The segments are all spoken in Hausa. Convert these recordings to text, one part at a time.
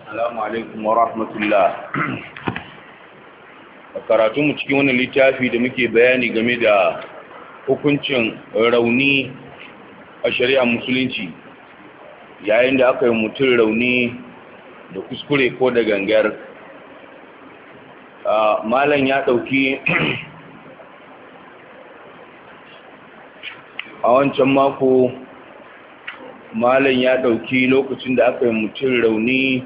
Assalamu alaikum wa rahmatullah. A karatunmu cikin wannan littafi da muke bayani game da hukuncin rauni a shari'ar musulunci yayin da aka yi mutum rauni da kuskure ko da gangar. Malam ya ɗauki a wancan mako malam ya ɗauki lokacin da aka yi mutum rauni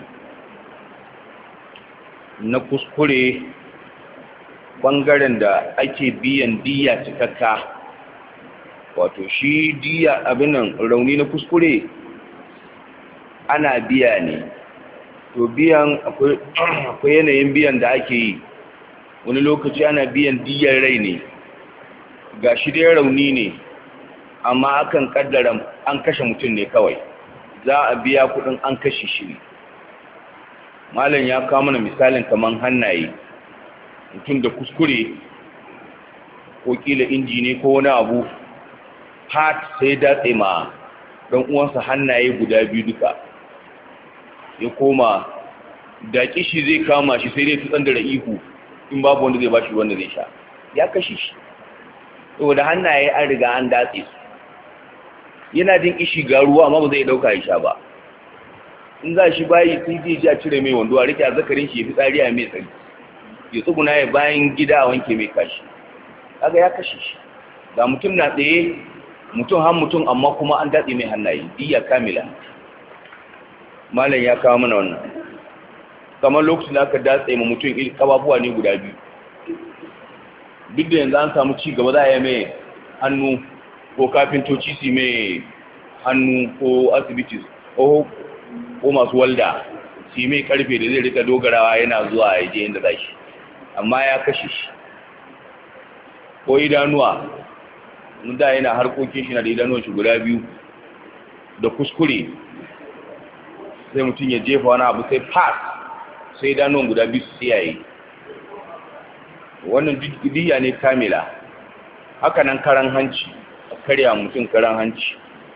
na kuskure ɓangaren da ake biyan diya cikakka, wato shi diya abinan rauni na kuskure ana biya ne, to biyan akwai yanayin biyan da ake yi. Wani lokaci ana biyan diyar rai ne, ga shi dai rauni ne amma akan kaddara an kashe mutum ne kawai, za a biya kudin an kashe shi ne. Malam ya kawo mana misalin kaman hannaye, mutum da kuskure ko kila inji ne ko wani abu hat sai datse ma dan uwansa hannaye guda biyu duka, ya koma da kishi zai kama shi sai dai tutsan da ihu in babu wanda zai bashi wanda zai sha, ya kashe shi saboda hannaye an riga an datse su. Yana jin kishi ga ruwa amma ba zai dauka ya sha ba. In za shi bayi sai zai ji a cire mai wando a rike azzakarin shi ya fi tsari a mai tsari, ya tsuguna ya bayan gida a wanke mai kashi, kaga ya kashe shi. Da mutum na tsaye mutum har mutum amma kuma an datse mai hannaye diya kamila. Malam ya kawo mana wannan kamar lokacin da aka datse ma mutum kafafuwa ne guda biyu, duk da yanzu an samu ci gaba za a yi mai hannu ko kafintoci su mai hannu ko asibiti ko masu walda su mai karfe da zai rika dogarawa yana zuwa ya je inda za shi, amma ya kashe shi. Ko idanuwa, da yana harkokin shi na da idanuwan shi guda biyu da kuskure sai mutum ya jefa wani abu sai pass sai idanuwan guda biyu su tsiyaye, wannan diya ne kamila. Haka nan karan hanci, a karya mutum karan hanci,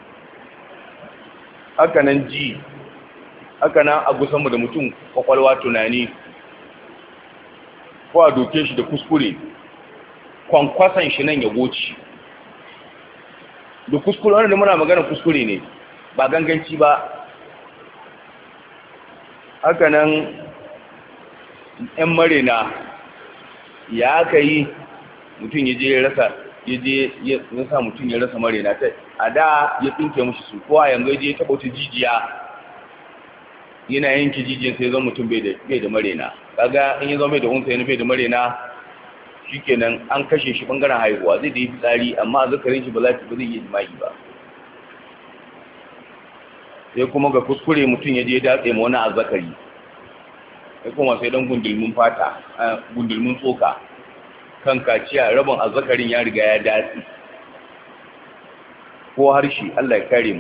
haka nan ji, haka nan a gusanmu da mutum kwakwalwa tunani, ko a doke shi da kuskure kwankwasan shi nan ya goci da kuskure. Wanda da muna magana kuskure ne ba ganganci ba. Haka nan ‘yan marena ya aka yi mutum ya je ya rasa, ya sa mutum ya rasa marena ta a da ya tsinke mushi su, kowa yanzu ya je ya taɓa wata jijiya yana yanke jijiyan sai zan mutum bai da marena. Kaga in ya zama bai da unsa yana bai da marena, shikenan an kashe shi bangaren haihuwa, zai da yi fitsari amma a zakarin shi ba zai yi jima'i ba. Sai kuma ga kuskure mutum ya je datse ma wani azzakari, sai kuma sai dan gundulmin fata, gundulmin tsoka kan kaciya, rabin azzakarin ya riga ya datse, ko harshe, Allah ya kare mu.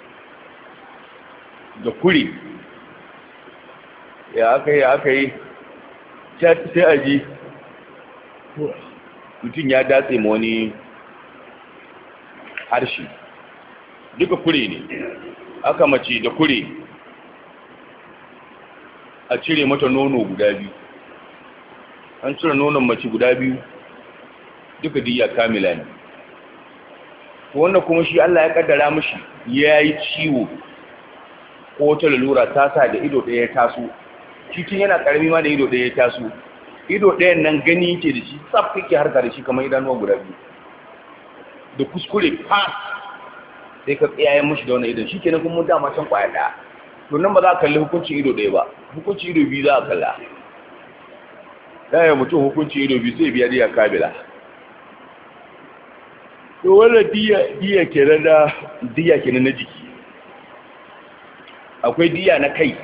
Da kure ya aka yi sai a ji mutum ya datse ma wani harshe, duka kure ne. Aka mace da kure a cire mata nono guda biyu, an cire nonon mace guda biyu, duka diya kamila ne. Wannan kuma shi Allah ya kaddara mishi ya yi ciwo ko wata lalura ta sa da ido ɗaya ya taso, cikin yana ƙarami ma da ido ɗaya ya taso, ido ɗayan nan gani yake da shi tsaf yake harka da shi kamar idanuwa guda biyu, da kuskure pass sai ka tsayayen mashi da wannan idon, shi kenan kuma dama can kwaya ɗaya. To nan ba za a kalli hukuncin ido ɗaya ba, hukuncin ido biyu za a kalla. Ɗaya mutum hukuncin ido biyu sai biya diya kabila. To wannan diya kenan na jiki. Akwai diya na kai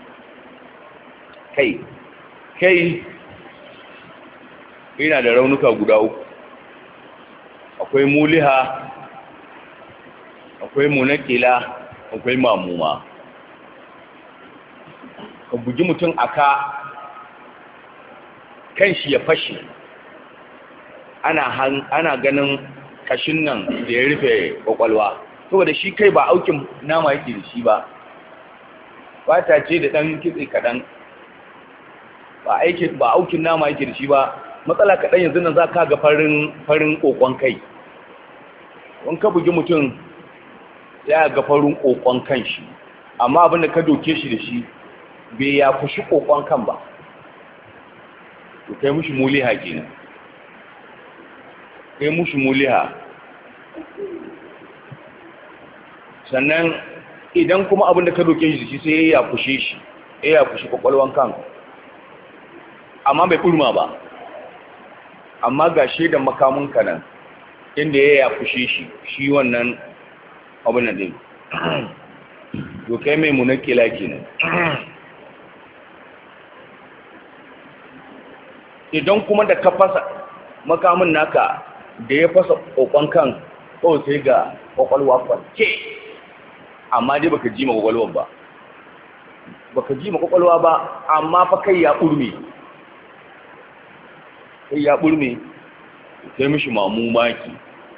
yana da raunuka guda uku. Akwai muliha, akwai munakila, akwai mamuma. Ka bugi mutum aka kan shi ya fashe, ana ganin kashin nan da ya rufe kwakwalwa, saboda shi kai ba aukin nama yake da shi ba, fata ce da ɗan kitse kaɗan, ba aukin nama yake da shi ba. Matsala kaɗan yanzu nan za ka ga farin ƙoƙon kai. Wani ka bugi mutum ya ga farin ƙoƙon kan shi, amma abin da ka doke shi da shi bai ya fushi ƙoƙon kan ba, to kai mushi muliha kenan, kai mushi muliha. Sannan idan kuma abin da ka doke shi da shi sai ya fushe shi, ya fushi ƙwaƙwalwan kan, amma bai ɓurma ba, amma ga shaidan makamun kanan inda ya fushe shi wannan abin da dai to kai mai munakila kenan. Idan kuma da ka fasa makamin naka da ya fasa kokon kan, kawai sai ga kwakwalwa kwanke, amma dai baka ji ma kwakwalwa ba, amma fa kai ya burme, sai mishi mamaki.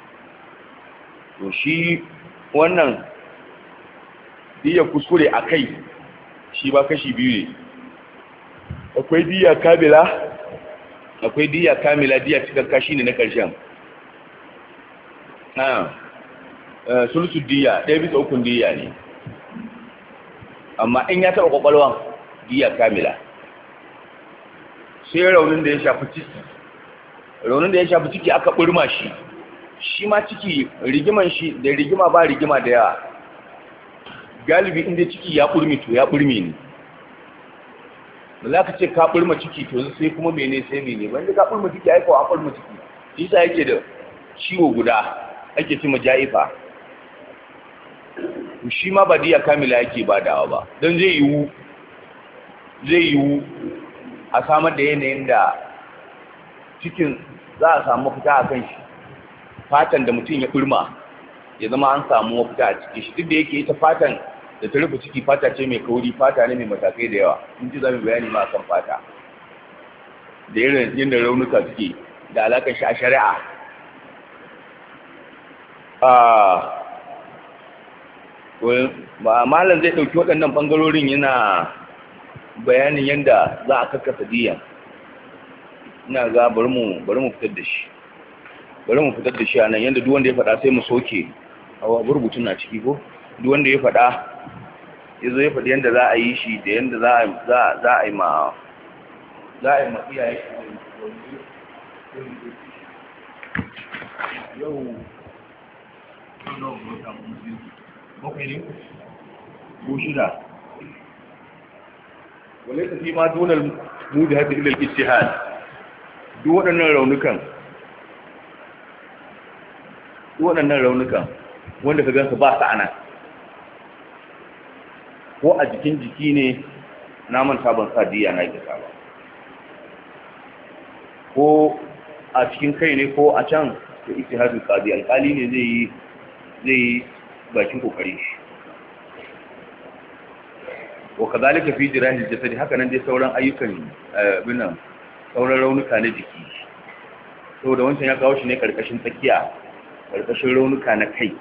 To shi wannan diya kuskure a kai shi ba kashi biyu ne, akwai diya kamila, diya cikakka shi ne na ƙarshen. Sulusu diya 1/3 diya ne, amma in ya taɓa ƙwaƙwalwan diya kamila. Sai raunin da ya shafi ciki aka ɓurma shi ma ciki rigima ba rigima da yawa. Galibi inda ciki ya ɓurmi to ya ɓurmi ne, ba za ka ce ka ɓurma ciki to sai kuma mene wanda ka ɓurma ciki aiko a ɓurma ciki, shi sa yake da ciwo guda ake cima ja'ifa. Shi ma ba diya kamila yake ba dawa ba, don zai yiwu a samar da yanayin da cikin za a samu mafita a kan shi, fatan da mutum ya ɓurma ya zama an samu mafita a cikin shi. Duk da yake ita fatan da ta rufe ciki fata ce mai kauri, fata ne mai matakai da yawa, in ji za mu bayani ma kan fata da irin yadda raunuka suke da alaƙar shi a shari'a. Ba malam zai ɗauki waɗannan ɓangarorin yana bayanin yadda za a kakkasa diyan. Ina ga bari mu fitar da shi, a nan yadda duk wanda ya faɗa sai mu soke a rubutun na ciki ko duk wanda ya faɗa ya zo ya faɗi yadda za a yi shi da yadda za a yi ma iyaye yau bakwai ne ko shida wale ta fi ma donar mu da hada ilal ijtihad. Duk waɗannan raunukan wanda ka gansu ba sa'ana, ko a jikin jiki ne, na manta ban sa diya na gisa ba, ko a cikin kai ne ko a can, to ijtihadul qadi alƙali ne zai yi bakin kokari shi. Wa kadhalika fi jirahil jasadi, haka nan dai sauran ayyukan sauran raunuka na jiki, saboda wancan ya kawo shi ne karkashin tsakiya, karkashin raunuka na kai.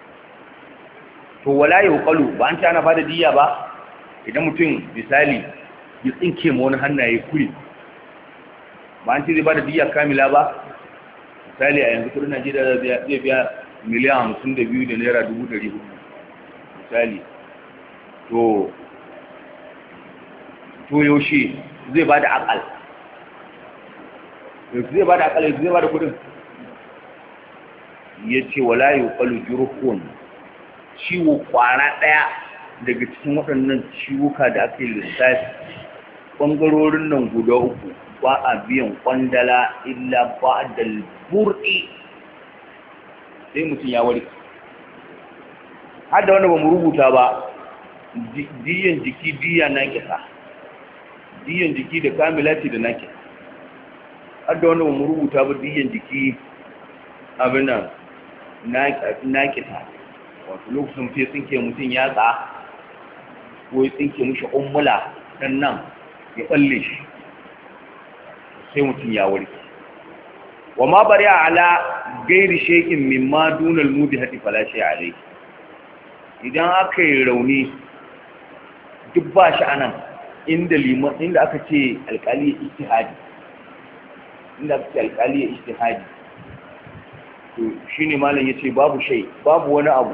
To wala yuqalu, ba an ta ana bada diya ba idan mutum misali ya tsinke ma wani hannaye kuri, ba an ce zai bada diya kamila ba. Misali a yanzu kudin Najeriya zai biya miliyan 52 da naira 400 misali, to yaushe zai bada akal, zai bada kudin. Ya ce wala yuqalu jurhun, ciwo kwana ɗaya daga cikin waɗannan ciwuka da aka yi lissafi, ɓangarorin nan guda uku ba a biyan kwandala illa ba da burɗi, sai mutum ya warke. Har da wanda ba mu rubuta ba, diyan jiki diya na kisa, diyan jiki da kamilati da na kisa. Har da wanda ba mu rubuta ba, diyan jiki abin nan na kisa, wato lokacin fiye tsinke mutum ya ko ya tsinke mushi ummula dan nan ya balle shi, sai mutum ya warke. Wa ma bari ala gairi shay'in mimma dunal mudihati fala shay alayhi. Idan aka yi rauni duk ba shi anan inda aka ce alƙali ya ijtihadi, inda aka ce alƙali ya ijtihadi, to shine malam yace babu shay, babu wani abu,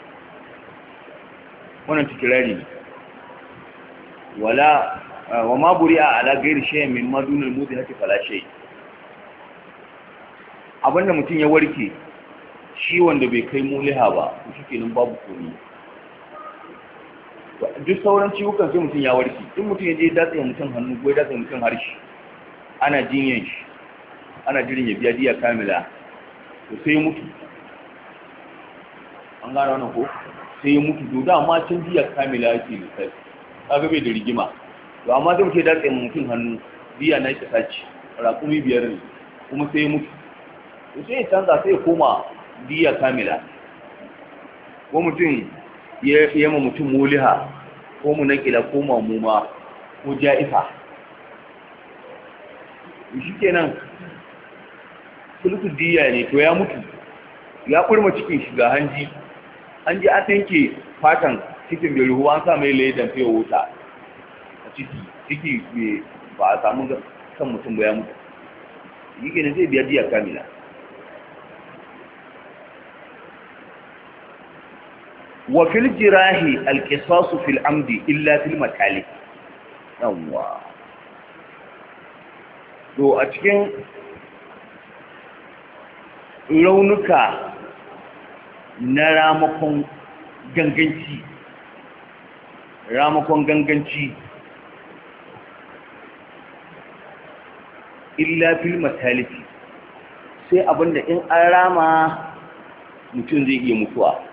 wannan tikirari ne. wala wa ma buri'a ala ghairi shay'in min madunil mudhihati fala shay. Abinda mutum ya warke shi wanda bai kai muliha ba to shikenan babu komai. Duk sauran ciwukan sai mutum ya warke. In mutum ya je datsa mutum hannu ko ya datsa mutum harshe, ana jinyan shi, ana jirin ya biya diya kamila, to sai mutu. An gano wannan ko? Sai mutu, to da ma can diya kamila yake lissafi, kaga bai da rigima. To amma sai mutum ya datsa mutum hannu, diya na shi sace, raƙumi 5 ne, kuma sai mutu. To sai ya canza, sai ya koma diya kamila. Ko mutum ya ma mutum muliha ko munakila ko mamuma ko ja'ifa, shi kenan sulhu diya ne, to ya mutu, ya kurma cikin shiga hanji an tinke fatan cikin bai ruhu, an sa mai laidan fiye wuta a ciki ba a samu kan mutum ba, ya mutu, shi kenan zai biya diya kamila. wa fil jirahi alqisas fil amdi illa fil matalif. Yawwa, to a cikin raunuka na ramakon ganganci illa fil matalif, sai abinda in an rama mutum zai iya mutuwa.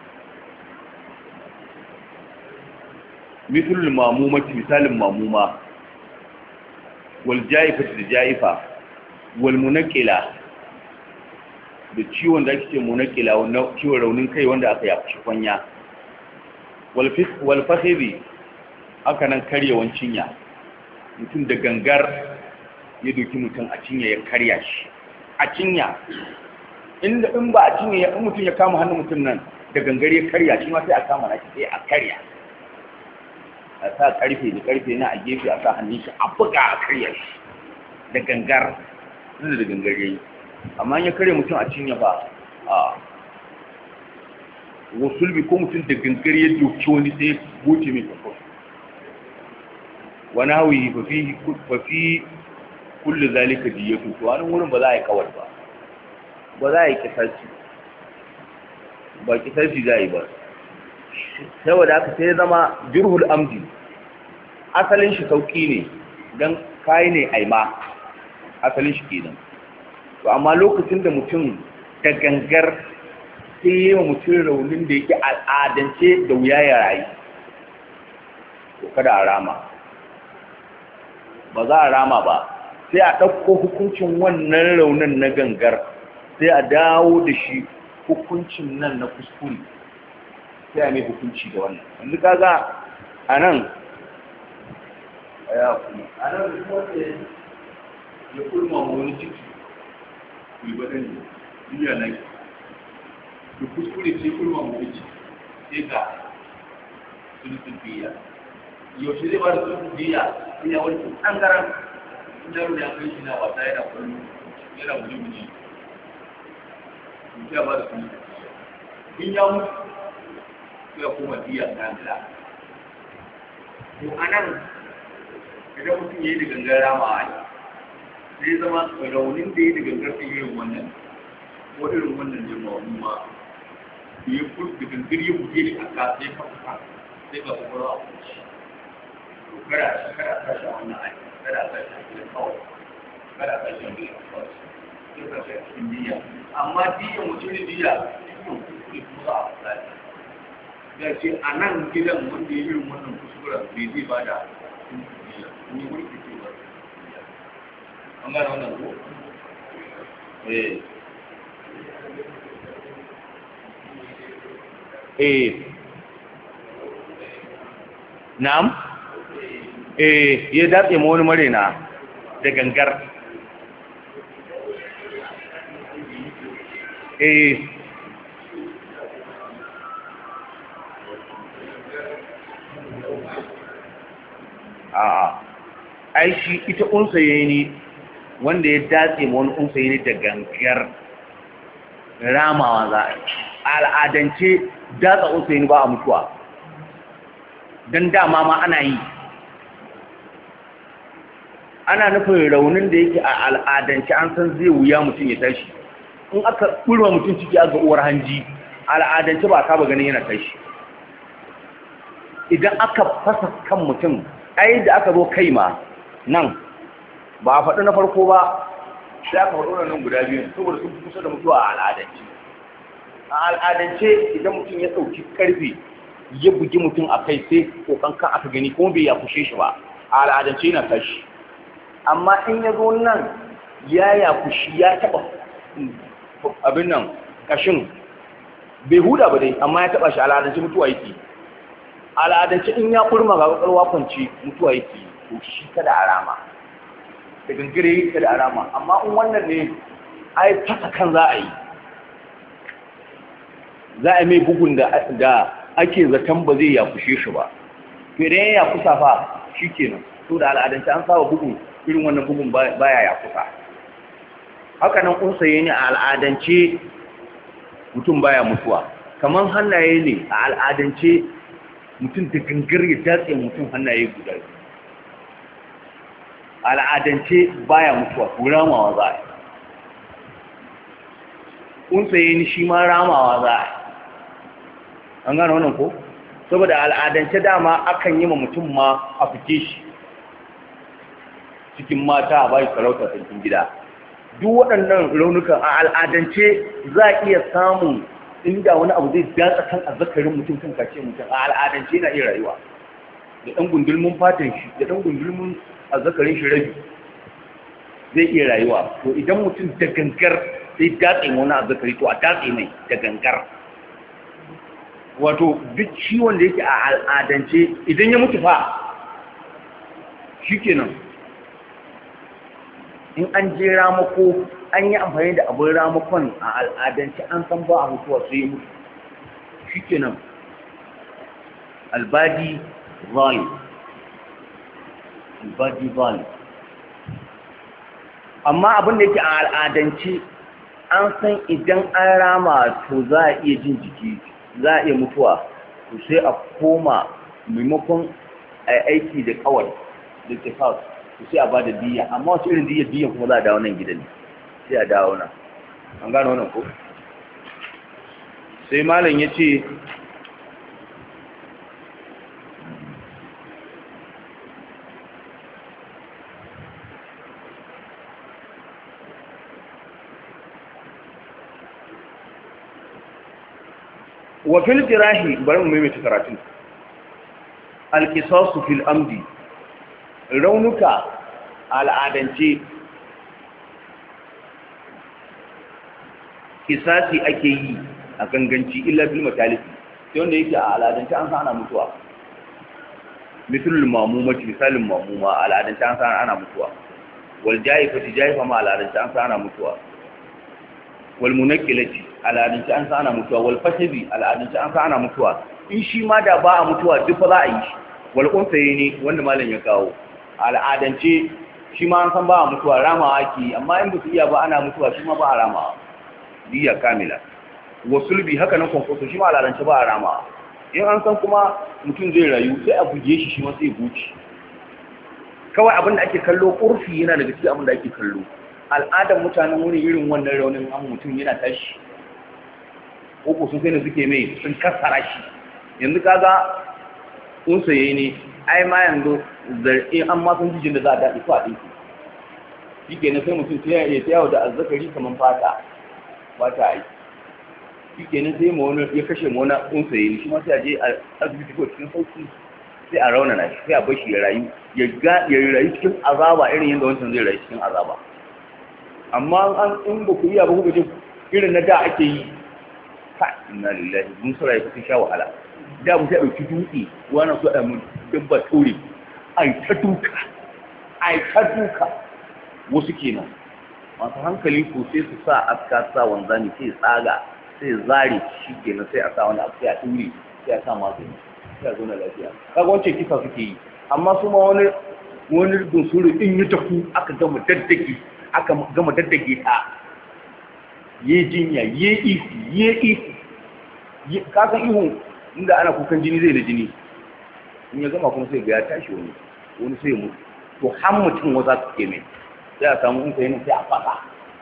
misalul mamumati, misalin mamuma, wal jaifati da jaifa, wal munakila da ciwon da ake ce munakila, wannan ciwon raunin kai wanda aka yafi kwanya, wal fakhiri, haka nan karyewan cinya, mutum da gangar ya doki mutum a cinya ya karya shi a cinya, in ba a cinya in mutum ya kama hannun mutum nan da gangar ya karya shi ma sai a kama nashi sai a karya, a sa karfe da karfe na a gefe, a sa hannun shi a buga a karya shi da gangar, inda da gangar yayi. Amma ya karya mutum a cinya ba a wasulbi, ko mutum da gangar ya doki wani sai goce mai kwakwa, wani hawi fa fi kullu zalika diyatu, to wani wurin ba za a yi kawar ba za a yi kisasi, ba kisasi za a yi ba. Saboda haka sai zama jirhul amdi asalin shi sauki ne, don kayi ne aima asalin shi kenan. To amma lokacin da mutum da gangar sai yi wa mutum raunin da yake al'adance da wuya ya rayu, to kada a rama, ba za a rama ba, sai a ɗauko hukuncin wannan raunin na gangar sai a dawo da shi hukuncin nan na kuskure, sai a mai hukunci da wannan. Yanzu kaga a nan wanda ya kulma wani ciki mai baɗin duniya na da kuskure sai kulma wani ciki sai ga sulutun biya, yaushe zai ba da sulutun biya sai ya wani ɓangaren yaro da ya kai shi na wata yana kwallo yana guji-guji, ya ba da sulutun biya. In ya mutu ya kuma biya kamila. To anan idan mutum ya yi da gangar rama a yi, sai zama raunin da ya yi da gangar sai irin wannan, ko irin wannan ne ma da ya fi da gangar ya buge da aka sai kafa sai ga kwakwalwa a kunci. To kada tashi a wannan aiki, kada tashi a cikin kawai, kada tashi a cikin kawai, sai ka tashi a cikin diya. Amma diya mutum da diya cikin kuskure kuma za a fasari. Ya ce a nan gidan wanda ya irin wannan kuskuren bai zai ba da ne wani ke ba. An gane wannan ko? Na'am? Ya datse ma wani marena da gangar. a ai shi ita unsaye ne wanda ya datse ma wani unsaye ne da gangar ramawa za a yi. Al'adance datsa unsaye ne ba a mutuwa don dama ma ana yi. Ana nufin raunin da yake a al'adance an san zai wuya mutum ya tashi. In aka ɓulwa mutum ciki a ga uwar hanji, al'adance ba ka ba ganin yana tashi. Idan aka fasa kan mutum, ai da aka zo kai ma nan ba a faɗi na farko ba, sai aka faɗo nan guda biyu saboda sun fi kusa da mutuwa a al'adance. A al'adance idan mutum ya ɗauki ƙarfe ya bugi mutum a kai sai kokan kan aka gani kuma bai ya kushe shi ba, a al'adance yana tashi. Amma in ya zo nan ya yakushi ya taba abin nan kashin bai huda ba dai, amma ya taba shi al'adance mutuwa yake. Al'adance in ya kurma ga kwakwalwa kwanci mutuwa yake, to shi kada a rama da gangare kada a rama. Amma in wannan ne ai fasa kan za a yi, za a mai bugun da ake zaton ba zai yakushe shi ba, to idan ya yakusa fa shi kenan. To da al'adance an saba bugun irin wannan bugun baya ya kusa. Haka nan unsaye ne a al'adance mutum baya mutuwa. Kaman hannaye ne a al'adance mutum da gangar ya datse mutum hannaye guda. Al'adance baya mutuwa, ko ramawa za a yi. Unsaye ne shi ma ramawa za a yi. An gane wannan ko? Saboda al'adance dama akan yi ma mutum ma a fike shi cikin mata a bayi sarauta cikin gida. Duk waɗannan raunukan a al'adance za a iya samun inda wani abu zai datsa kan azzakarin mutum kan kace mutum, a al'adance yana iya rayuwa da ɗan gundulmin fatan shi da ɗan gundulmin azzakarin shi rabi zai iya rayuwa. To idan mutum da gangar sai datse wani azzakari, to a datse mai da gangar. Wato duk ciwon da yake a al'adance idan ya mutu fa shikenan. In an je ramako an yi amfani da abin ramakon a al'adance an san ba a mutuwa sai mutu shi kenan. Albadi zalim, albadi zalim. Amma abin da yake a al'adance an san idan an rama to za a iya jin jiki, za a iya mutuwa, to sai a koma maimakon a aiki da kawai da tafas, sai a ba da diya. Amma wasu irin diya kuma za a dawo nan gidan, sai a dawo nan. An gano wannan ko? Sai malam ya ce wa fil jirahi, bari mu maimaita karatun. Al-qisasu fil amdi, raunuka al'adance kisasi ake yi a ganganci illa bil matalifi, sai wanda yake a al'adance an san ana mutuwa. Mithlul mamumati, misalin mamuma a al'adance an san ana mutuwa. Wal jaifati, jaifa ma al'adance an san ana mutuwa. Wal munakkilati, al'adance an san ana mutuwa. Wal fasibi, al'adance an san ana mutuwa. In shi ma da ba a mutuwa duk fa za a yi shi. Wal unsaye ne wanda malam ya kawo, al'adance shi ma an san ba a mutuwa, ramawa ake, amma in ba su iya ba ana mutuwa shi ma ba a ramawa diya kamila. Wasulbi, haka nan kwankwaso shi ma al'adance ba a ramawa. In an san kuma mutum zai rayu sai a buge shi, shi ma sai buci. Kawai abin da ake kallo ƙurfi yana daga cikin abin da ake kallo. Al'adar mutanen wuri irin wannan raunin an mutum yana tashi, uku sun sai da suke mai sun kassara shi. Yanzu kaga unsaye ne, ai ma yanzu zar'i an ma sun jijin da za a daɗi ko a ɗinki shi ke na sai mutum ya ta yawo da azzakari kamar fata a yi. Shi ke na sai ya kashe ma wani unsaye ne, shi ma sai a je a asibiti ko cikin sauki sai a raunana shi, sai a bashi ya rayu cikin azaba irin yadda wancan zai rayu cikin azaba. Amma in ba ku iya ba ku irin na da ake yi, inna lillahi, mun sura ya kusa sha wahala. Da mu sai ɗauki dutse wani su da mun dabba ture ai ta duka wasu kenan. Masu hankali ko sai su sa aska, sa wanzani sai tsaga sai zare shi kenan, sai a sa wani abu sai a ture sai a sa magani sai a zo na lafiya. Kaga wancan kisa suke yi, amma su ma wani wani gunsuru in yi tafu aka gama daddage ta yi jinya yi ihu kasan ihun inda ana kukan jini zai da jini in ya gama kuma sai ga ya tashi wani sai mutu to har mutum waza su ke mai sai a samu in sayi sai a fasa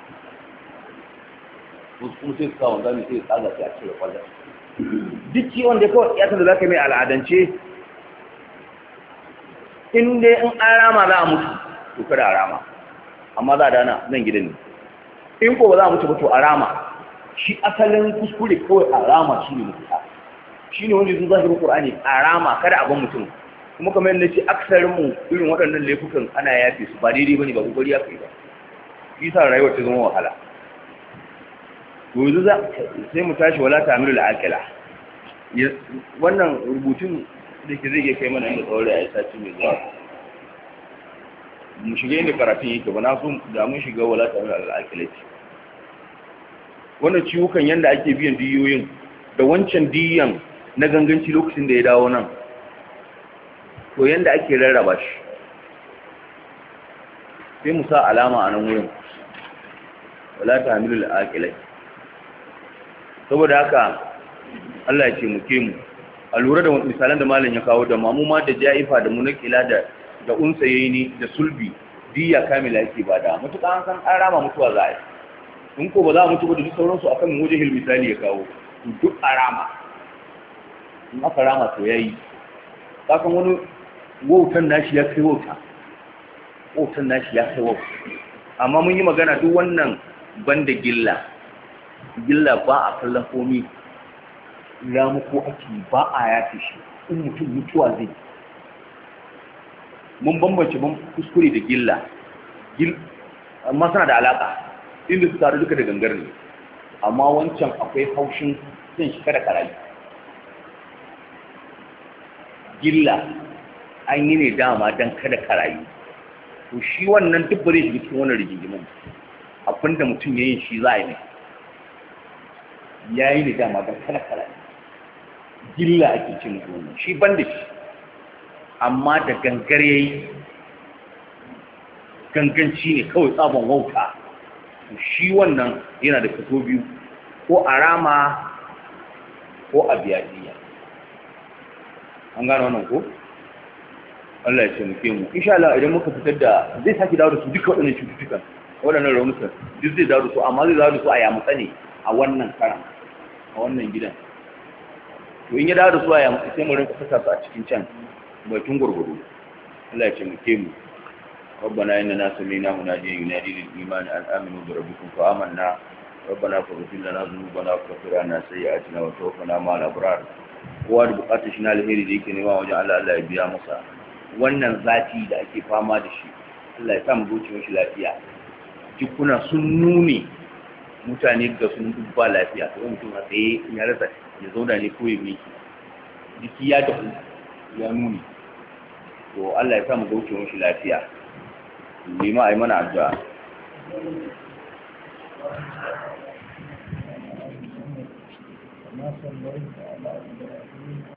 wasu kuma sai su kawo zami sai tsaga sai a cire kwallon duk ciwon da kawai ya da za ka mai al'adance in dai in an rama za a mutu to kada a rama amma za a dana nan gidan ne in ko ba za a mutu ba to a rama shi asalin kuskure kawai a rama shi ne mutuwa shi ne wanda sun zahirin ƙur'ani a rama kada a ban mutum kuma kamar yadda ce aksarinmu irin waɗannan laifukan ana yafe su ba daidai ba ne ba kokari ya kai ba shi sa rayuwar ta zama wahala to yanzu sai mu tashi wala ta amiru al'aqila wannan rubutun da ke zai iya kai mana inda tsawon ya sati mai zuwa mu shiga inda karatun yake ba na so da mun shiga wala ta amiru al'aqila ce wannan ciwukan yanda ake biyan diyoyin da wancan diyan na ganganci lokacin da ya dawo nan to yanda ake rarraba shi sai mu sa alama a nan wurin wala ta hamilul aqilai saboda haka Allah ya ce mu ke mu a lura da misalan da malam ya kawo da mamuma da jaifa da munakila da unsayeni da sulbi diya kamila yake bada mutuka an san an rama mutuwa za a yi in ko ba za a mutu ba da duk sauransu akan wajihil misali ya kawo duk a rama in aka rama to yayi kakan wani wautan nashi ya kai wauta amma mun yi magana duk wannan banda gilla ba a kallon komi ramu ko ake ba a yafe shi in mutum mutuwa zai mun bambance kuskure da gilla amma suna da alaka inda su taru duka da gangar ne amma wancan akwai haushin zan shi kada karayi gilla an yi ne dama don kada karayi to shi wannan duk bare shi cikin wannan rigingimin abinda mutum ya yi shi za a yi ne ya yi ne dama don kada karayi gilla ake cin wannan shi ban da shi amma da gangar ya yi ganganci ne kawai tsabon wauta shi wannan yana da kaso biyu ko a rama ko a biya diya an gano wannan ko Allah ya taimake mu insha Allah idan muka fitar da zai saki dawo da su duka waɗannan cututtukan waɗannan raunukan duk zai dawo da su amma zai dawo da su a yamutsa ne a wannan karan a wannan gidan to in ya dawo da su a yamutsa sai mu rinka saka su a cikin can bakin gurguru Allah ya taimake mu ربنا إننا سمعنا مناديا ينادي للإيمان أن آمنوا بربكم فآمنا ربنا فاغفر لنا ذنوبنا وكفر عنا سيئاتنا وتوفنا مع الأبرار kowa da bukatar shi na alheri da yake nema wajen Allah ya biya masa wannan zafi da ake fama da shi Allah ya sa mu goce mishi lafiya jikuna sun nune mutane ga sun dubba lafiya to mutum a tsaye ya rasa ya zauna ne ko ya miki jiki ya dafu ya nuni to Allah ya sa mu goce mishi lafiya lima ai mana addu'a